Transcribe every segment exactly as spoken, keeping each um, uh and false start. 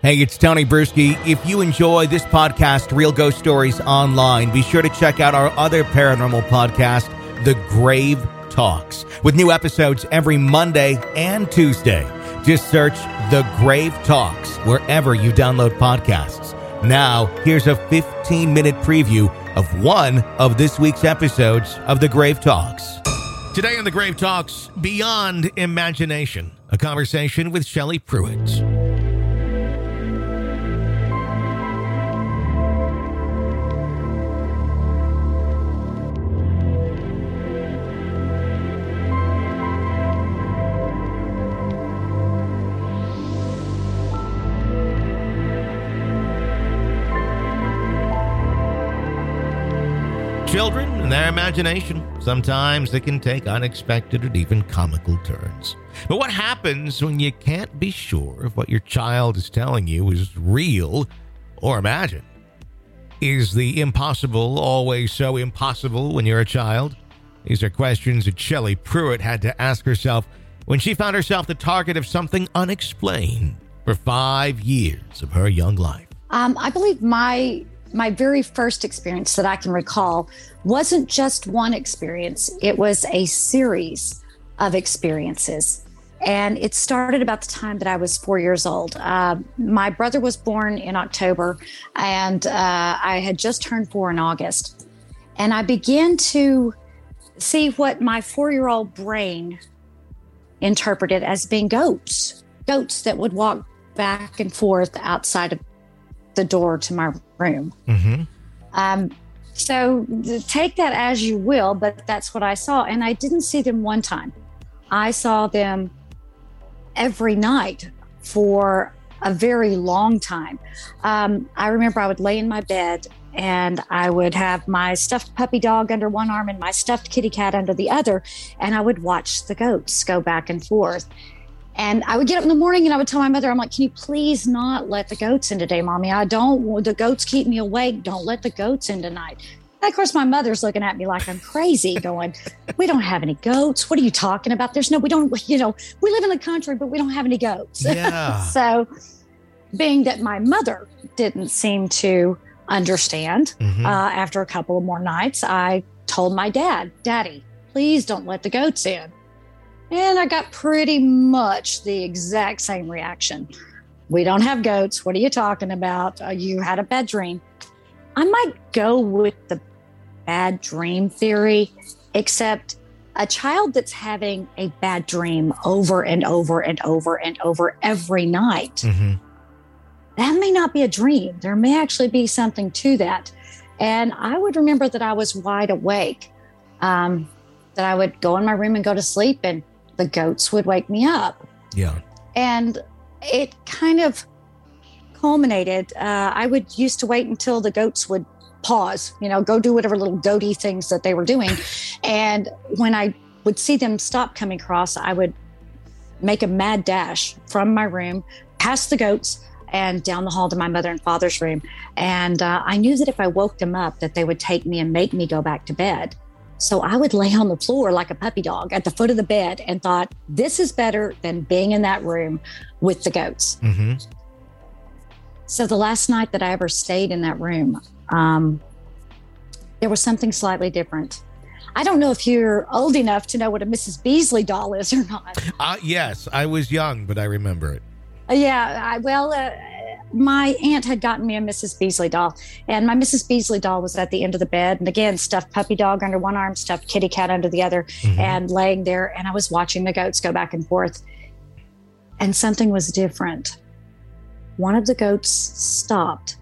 Hey, it's Tony Bruschi. If you enjoy this podcast, Real Ghost Stories Online, be sure to check out our other paranormal podcast, The Grave Talks, with new episodes every Monday and Tuesday. Just search The Grave Talks wherever you download podcasts. Now, here's a fifteen-minute preview of one of this week's episodes of The Grave Talks. Today on The Grave Talks, Beyond Imagination, a conversation with Shelley Pruitt. Children and their imagination, sometimes they can take unexpected and even comical turns. But what happens when you can't be sure if what your child is telling you is real or imagined? Is the impossible always so impossible when you're a child? These are questions that Shelley Pruitt had to ask herself when she found herself the target of something unexplained for five years of her young life. Um, I believe my My very first experience that I can recall wasn't just one experience. It was a series of experiences. And it started about the time that I was four years old. Uh, my brother was born in October, and uh, I had just turned four in August. And I began to see what my four-year-old brain interpreted as being goats, goats that would walk back and forth outside of the door to my room. Mm-hmm. Um, so take that as you will, but that's what I saw. And I didn't see them one time. I saw them every night for a very long time. Um, I remember I would lay in my bed and I would have my stuffed puppy dog under one arm and my stuffed kitty cat under the other. And I would watch the goats go back and forth. And I would get up in the morning and I would tell my mother, I'm like, can you please not let the goats in today, Mommy? I don't, the goats keep me awake. Don't let the goats in tonight. And of course, my mother's looking at me like I'm crazy going, we don't have any goats. What are you talking about? There's no, we don't, you know, we live in the country, but we don't have any goats. Yeah. So being that my mother didn't seem to understand, mm-hmm. uh, after a couple of more nights, I told my dad, Daddy, please don't let the goats in. And I got pretty much the exact same reaction. We don't have goats. What are you talking about? Uh, you had a bad dream. I might go with the bad dream theory, except a child that's having a bad dream over and over and over and over every night, mm-hmm. that may not be a dream. There may actually be something to that. And I would remember that I was wide awake, um, that I would go in my room and go to sleep, and the goats would wake me up. Yeah. And it kind of culminated. Uh, I would used to wait until the goats would pause, you know, go do whatever little goaty things that they were doing. And when I would see them stop coming across, I would make a mad dash from my room, past the goats, and down the hall to my mother and father's room. And uh, I knew that if I woke them up, that they would take me and make me go back to bed. So I would lay on the floor like a puppy dog at the foot of the bed and thought, this is better than being in that room with the goats. Mm-hmm. So the last night that I ever stayed in that room, um, there was something slightly different. I don't know if you're old enough to know what a Missus Beasley doll is or not. Uh, yes, I was young, but I remember it. Uh, yeah, I, well, uh, my aunt had gotten me a Missus Beasley doll, and my Missus Beasley doll was at the end of the bed. And again, stuffed puppy dog under one arm, stuffed kitty cat under the other, mm-hmm. and laying there. And I was watching the goats go back and forth. And something was different. One of the goats stopped,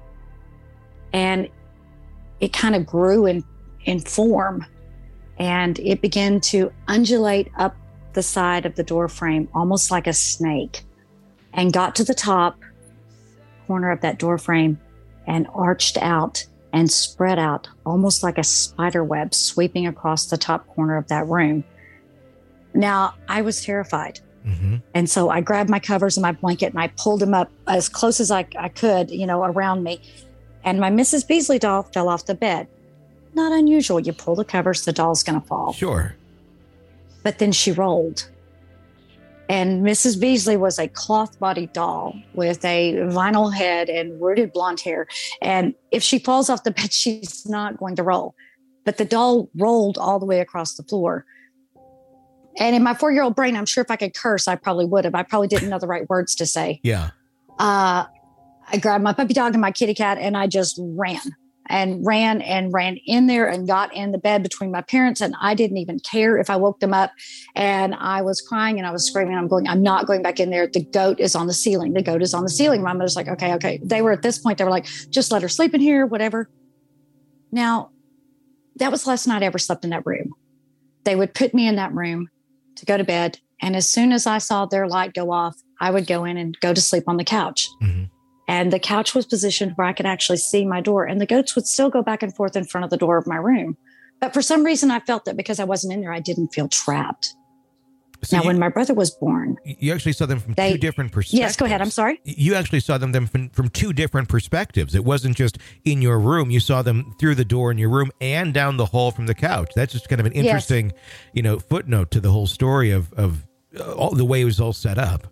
and it kind of grew in, in form, and it began to undulate up the side of the door frame, almost like a snake, and got to the top corner of that door frame and arched out and spread out almost like a spider web sweeping across the top corner of that room. Now, I was terrified. Mm-hmm. And so I grabbed my covers and my blanket and I pulled them up as close as I, I could, you know, around me. And my Missus Beasley doll fell off the bed. Not unusual. You pull the covers, the doll's going to fall. Sure. But then she rolled. And Missus Beasley was a cloth body doll with a vinyl head and rooted blonde hair. And if she falls off the bed, she's not going to roll. But the doll rolled all the way across the floor. And in my four-year-old brain, I'm sure if I could curse, I probably would have. I probably didn't know the right words to say. Yeah. Uh, I grabbed my puppy dog and my kitty cat, and I just ran and ran and ran in there and got in the bed between my parents. And I didn't even care if I woke them up. And I was crying and I was screaming. I'm going, I'm not going back in there. The goat is on the ceiling. The goat is on the ceiling. My mother's like, okay, okay. They were at this point, they were like, just let her sleep in here, whatever. Now, that was the last night I ever slept in that room. They would put me in that room to go to bed. And as soon as I saw their light go off, I would go in and go to sleep on the couch. Mm-hmm. And the couch was positioned where I could actually see my door. And the goats would still go back and forth in front of the door of my room. But for some reason, I felt that because I wasn't in there, I didn't feel trapped. So now, you, when my brother was born... You actually saw them from they, two different perspectives. Yes, go ahead. I'm sorry. You actually saw them, them from, from two different perspectives. It wasn't just in your room. You saw them through the door in your room and down the hall from the couch. That's just kind of an interesting, yes. you know, footnote to the whole story of, of uh, all, the way it was all set up.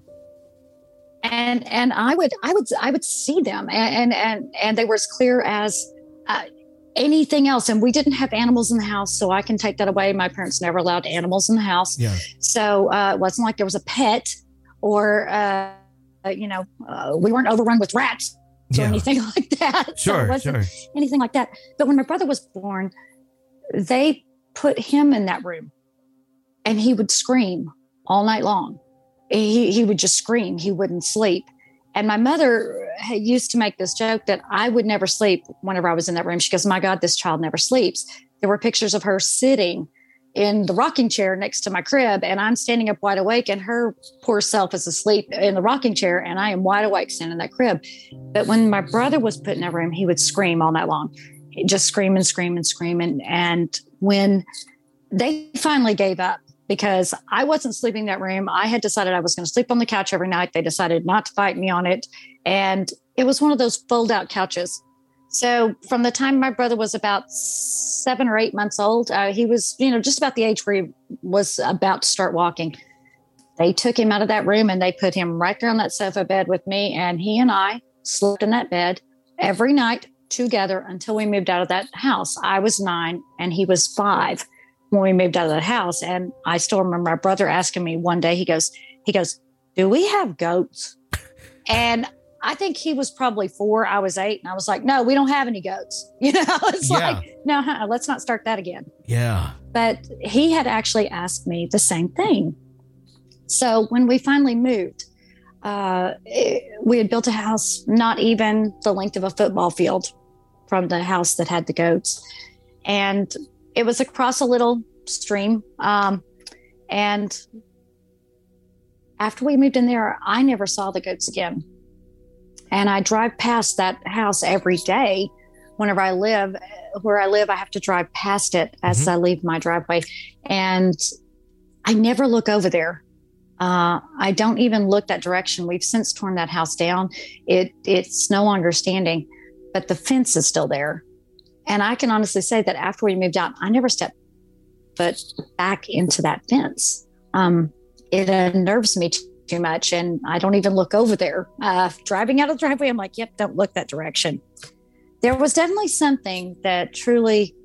And and I would I would I would see them and and and they were as clear as uh, anything else. And we didn't have animals in the house, so I can take that away. My parents never allowed animals in the house, yeah. So uh, it wasn't like there was a pet or uh, you know uh, we weren't overrun with rats or yeah. anything like that. Sure, so it wasn't sure. anything like that. But when my brother was born, they put him in that room, and he would scream all night long. He he would just scream. He wouldn't sleep. And my mother used to make this joke that I would never sleep whenever I was in that room. She goes, my God, this child never sleeps. There were pictures of her sitting in the rocking chair next to my crib, and I'm standing up wide awake, and her poor self is asleep in the rocking chair, and I am wide awake standing in that crib. But when my brother was put in that room, he would scream all night long. He'd just scream and scream and scream. And, and when they finally gave up, because I wasn't sleeping in that room. I had decided I was going to sleep on the couch every night. They decided not to fight me on it. And it was one of those fold out couches. So from the time my brother was about seven or eight months old, uh, he was, you know, just about the age where he was about to start walking. They took him out of that room and they put him right there on that sofa bed with me. And he and I slept in that bed every night together until we moved out of that house. I was nine and he was five when we moved out of the house. And I still remember my brother asking me one day, he goes, he goes, do we have goats? And I think he was probably four. I was eight. And I was like, no, we don't have any goats. You know, it's yeah. like, no, huh, let's not start that again. Yeah. But he had actually asked me the same thing. So when we finally moved, uh, it, we had built a house, not even the length of a football field from the house that had the goats. And it was across a little stream. Um, and after we moved in there, I never saw the goats again. And I drive past that house every day. Whenever I live, where I live, I have to drive past it as mm-hmm. I leave my driveway. And I never look over there. Uh, I don't even look that direction. We've since torn that house down. It It's no longer standing, but the fence is still there. And I can honestly say that after we moved out, I never stepped foot back into that fence. Um, it unnerves me too, too much, and I don't even look over there. Uh, driving out of the driveway, I'm like, yep, don't look that direction. There was definitely something that truly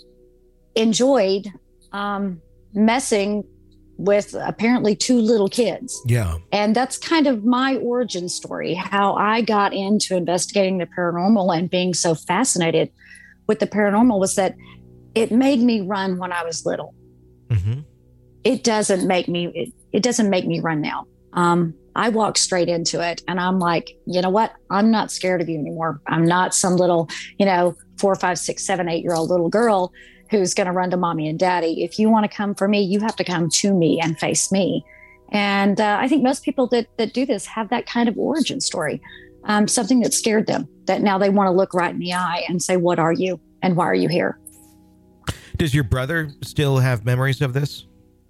enjoyed um, messing with apparently two little kids. Yeah. And that's kind of my origin story, how I got into investigating the paranormal and being so fascinated with the paranormal was that it made me run when I was little. Mm-hmm. It doesn't make me, it, it doesn't make me run now. Um, I walk straight into it and I'm like, you know what? I'm not scared of you anymore. I'm not some little, you know, four, five, six, seven, eight year old little girl who's going to run to mommy and daddy. If you want to come for me, you have to come to me and face me. And uh, I think most people that, that do this have that kind of origin story. Um, something that scared them, that now they want to look right in the eye and say, what are you and why are you here? Does your brother still have memories of this?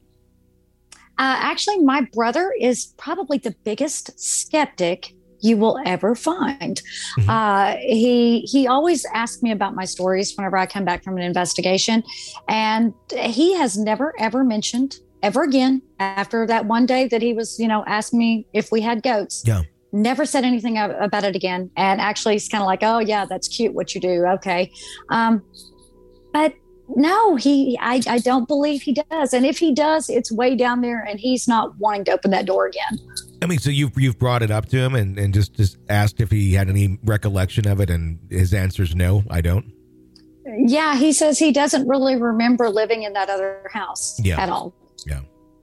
Uh, actually, my brother is probably the biggest skeptic you will ever find. Mm-hmm. Uh, he he always asks me about my stories whenever I come back from an investigation. And he has never, ever mentioned ever again after that one day that he was, you know, asking me if we had goats. Yeah. Never said anything about it again. And actually, he's kind of like, oh, yeah, that's cute what you do. Okay. Um, but no, he, I, I don't believe he does. And if he does, it's way down there and he's not wanting to open that door again. I mean, so you've, you've brought it up to him and, and just, just asked if he had any recollection of it. And his answer is no, I don't. Yeah. He says he doesn't really remember living in that other house yeah. at all. Yeah.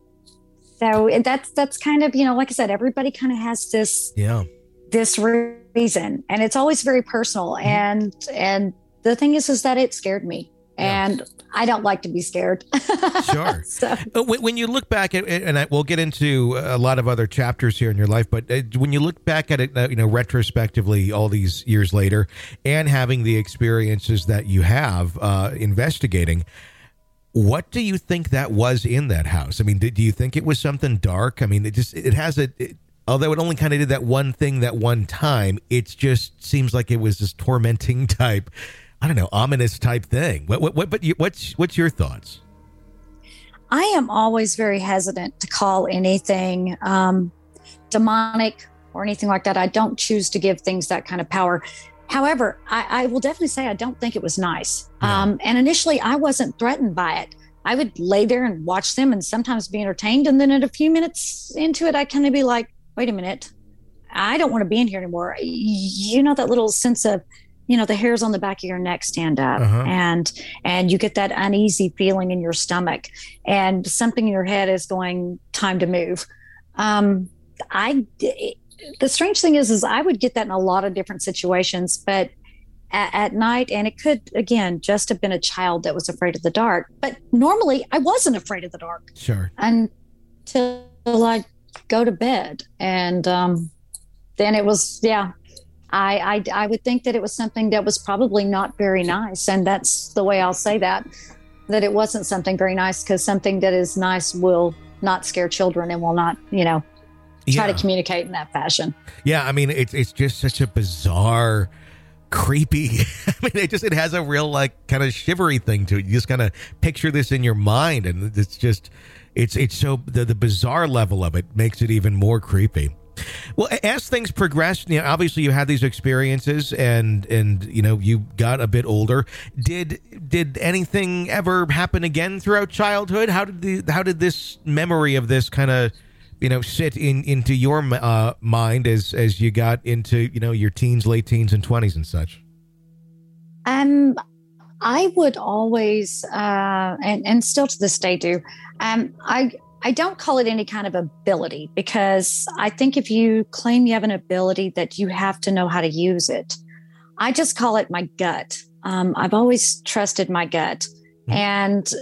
So that's that's kind of, you know, like I said, everybody kind of has this yeah this reason, and it's always very personal. Mm-hmm. And and the thing is, is that it scared me, yeah. and I don't like to be scared. Sure. So. When you look back at it, and I, we'll get into a lot of other chapters here in your life, but when you look back at it, you know, retrospectively, all these years later, and having the experiences that you have uh, investigating. What do you think that was in that house? I mean, do, do you think it was something dark? I mean, it just, it has a, it, although it only kind of did that one thing that one time, it just seems like it was this tormenting type, I don't know, ominous type thing. What, what, what, but you, what's, what's your thoughts? I am always very hesitant to call anything um, demonic or anything like that. I don't choose to give things that kind of power. However, I, I will definitely say I don't think it was nice. Yeah. Um, and initially, I wasn't threatened by it. I would lay there and watch them and sometimes be entertained. And then at a few minutes into it, I kind of be like, wait a minute, I don't want to be in here anymore. You know, that little sense of, you know, the hairs on the back of your neck stand up uh-huh. and and you get that uneasy feeling in your stomach and something in your head is going, time to move. Um, I The strange thing is, is I would get that in a lot of different situations, but at, at night, and it could, again, just have been a child that was afraid of the dark. But normally I wasn't afraid of the dark. Sure. Until I go to bed. And um, then it was, yeah, I, I, I would think that it was something that was probably not very nice. And that's the way I'll say that, that it wasn't something very nice, because something that is nice will not scare children and will not, you know, try yeah. to communicate in that fashion. Yeah, I mean, it's it's just such a bizarre, creepy. I mean, it just it has a real like kind of shivery thing to it. You just kind of picture this in your mind, and it's just it's it's so the the bizarre level of it makes it even more creepy. Well, as things progressed, you know, obviously you had these experiences, and and you know you got a bit older. Did did anything ever happen again throughout childhood? How did the how did this memory of this kind of you know, sit in into your uh, mind as as you got into, you know, your teens, late teens and twenties and such? Um, I would always, uh, and, and still to this day do, um, I, I don't call it any kind of ability, because I think if you claim you have an ability that you have to know how to use it. I just call it my gut. Um, I've always trusted my gut. Mm-hmm. And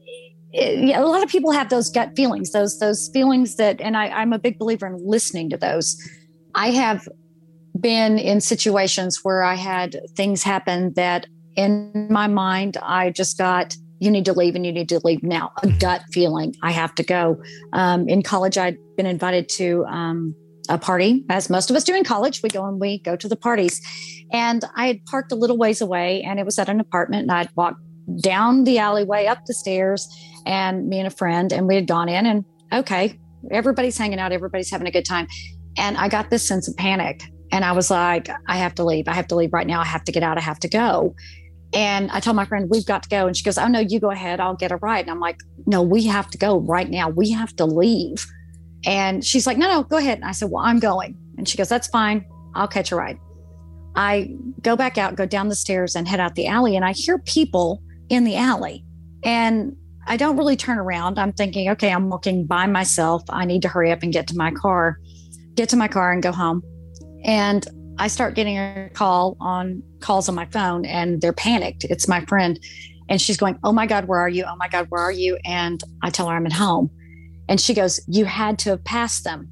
It, a lot of people have those gut feelings, those those feelings that, and I, I'm a big believer in listening to those. I have been in situations where I had things happen that in my mind, I just got, you need to leave and you need to leave now. A gut feeling, I have to go. Um, in college, I'd been invited to um, a party, as most of us do in college. We go and we go to the parties. And I had parked a little ways away, and it was at an apartment, and I'd walked down the alleyway, up the stairs, and me and a friend, and we had gone in, and okay, everybody's hanging out, everybody's having a good time. And I got this sense of panic, and I was like, I have to leave. I have to leave right now. I have to get out. I have to go. And I told my friend, we've got to go. And she goes, oh no, you go ahead. I'll get a ride. And I'm like, no, we have to go right now. We have to leave. And she's like, no, no, go ahead. And I said, well, I'm going. And she goes, that's fine. I'll catch a ride. I go back out, go down the stairs and head out the alley. And I hear people in the alley, and I don't really turn around. I'm thinking, okay, I'm walking by myself. I need to hurry up and get to my car, get to my car and go home. And I start getting a call on calls on my phone, and they're panicked. It's my friend. And she's going, oh my God, where are you? Oh my God, where are you? And I tell her I'm at home. And she goes, you had to have passed them.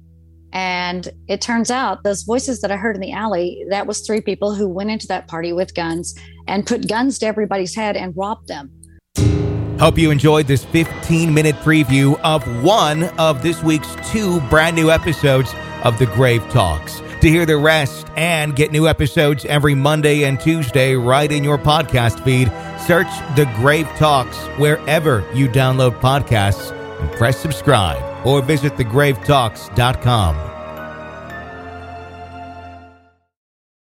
And it turns out those voices that I heard in the alley, that was three people who went into that party with guns and put guns to everybody's head and robbed them. Hope you enjoyed this fifteen minute preview of one of this week's two brand new episodes of The Grave Talks. To hear the rest and get new episodes every Monday and Tuesday right in your podcast feed, search The Grave Talks wherever you download podcasts, and press subscribe or visit the grave talks dot com.